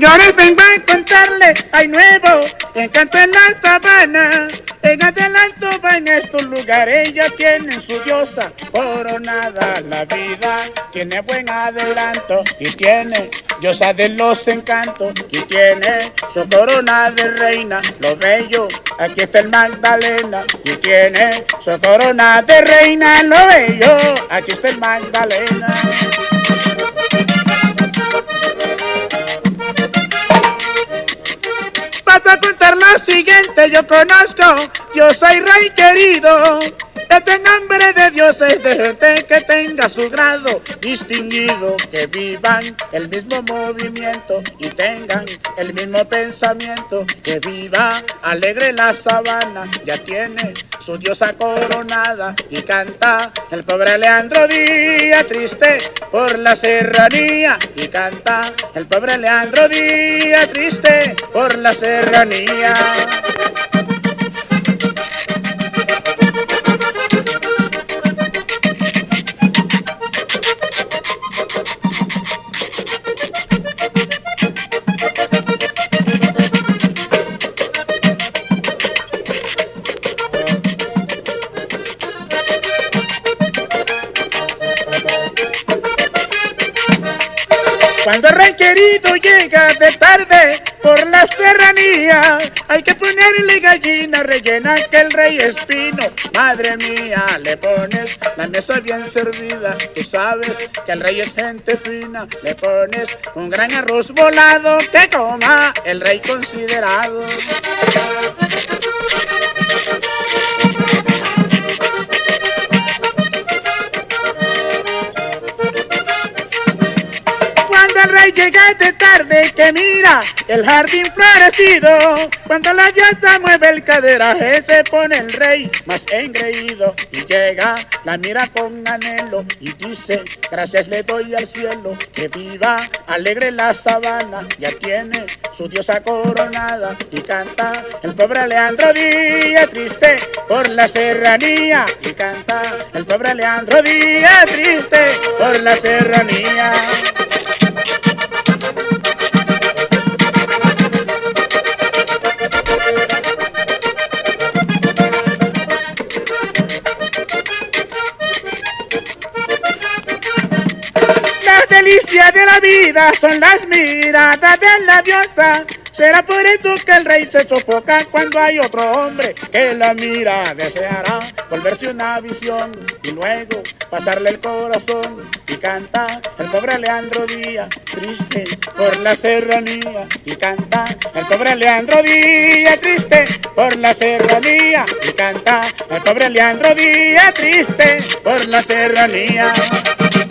Señores, vengo a contarle, hay nuevo encanto en la sabana. En adelanto va en estos lugares, ellos tienen su diosa coronada. La vida tiene buen adelanto y tiene diosa de los encantos y tiene su corona de reina. Lo bello, aquí está el Magdalena y tiene su corona de reina. Lo bello, aquí está el Magdalena. Para contar lo siguiente, yo conozco, yo soy rey querido. Este nombre de Dios es de gente que tenga su grado distinguido, que vivan el mismo movimiento y tengan el mismo pensamiento, que viva alegre la sabana, ya tiene su diosa coronada y canta el pobre Leandro Díaz triste por la serranía y canta el pobre Leandro Díaz triste por la serranía. Cuando el rey querido llega de tarde por la serranía, hay que ponerle gallina rellena que el rey es pino. Madre mía, le pones la mesa bien servida, tú sabes que el rey es gente fina. Le pones un gran arroz volado que coma el rey considerado. Cuando el rey llega de tarde que mira el jardín florecido, cuando la llanta mueve el caderaje se pone el rey más engreído y llega, la mira con anhelo y dice gracias le doy al cielo, que viva alegre la sabana, ya tiene su diosa coronada y canta el pobre Leandro Díaz triste por la serranía y canta el pobre Leandro Díaz triste por la serranía. Las delicias de la vida son las miradas de la diosa. Será por esto que el rey se sofoca cuando hay otro hombre que la mira. Deseará volverse una visión y luego pasarle el corazón y canta el pobre Leandro Díaz triste por la serranía y canta el pobre Leandro Díaz triste por la serranía y canta el pobre Leandro Díaz triste por la serranía.